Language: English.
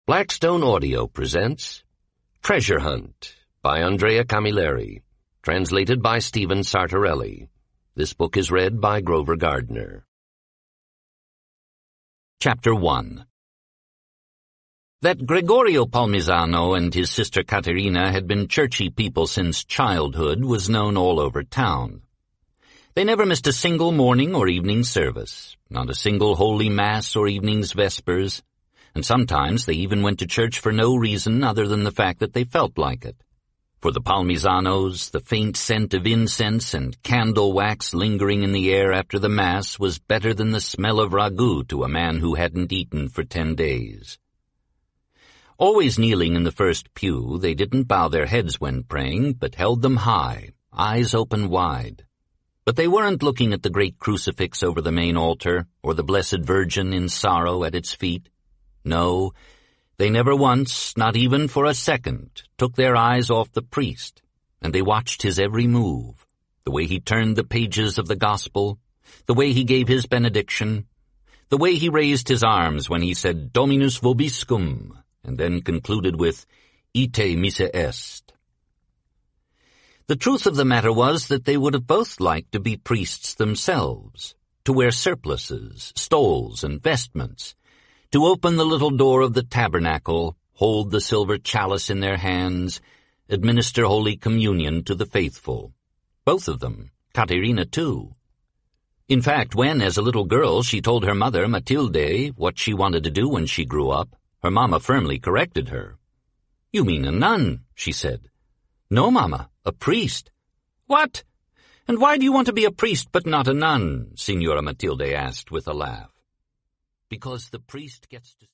Blackstone Audio presents Treasure Hunt by Andrea Camilleri, translated by Stephen Sartorelli. This book is read by Grover Gardner. Chapter 1. That Gregorio Palmisano and his sister Caterina had been churchy people since childhood was known all over town. They never missed a single morning or evening service, not a single holy mass or evening's vespers, and sometimes they even went to church for no reason other than the fact that they felt like it. For the Palmisanos, the faint scent of incense and candle wax lingering in the air after the Mass was better than the smell of ragout to a man who hadn't eaten for 10 days. Always kneeling in the first pew, they didn't bow their heads when praying, but held them high, eyes open wide. But they weren't looking at the great crucifix over the main altar, or the Blessed Virgin in sorrow at its feet. No, they never once, not even for a second, took their eyes off the priest, and they watched his every move, the way he turned the pages of the Gospel, the way he gave his benediction, the way he raised his arms when he said Dominus vobiscum, and then concluded with Ite missa est. The truth of the matter was that they would have both liked to be priests themselves, to wear surplices, stoles, and vestments, to open the little door of the tabernacle, hold the silver chalice in their hands, administer Holy Communion to the faithful. Both of them, Caterina too. In fact, when, as a little girl, she told her mother, Matilde, what she wanted to do when she grew up, her mamma firmly corrected her. "You mean a nun," she said. "No, mamma, a priest." "What? And why do you want to be a priest but not a nun?" Signora Matilde asked with a laugh. "Because the priest gets to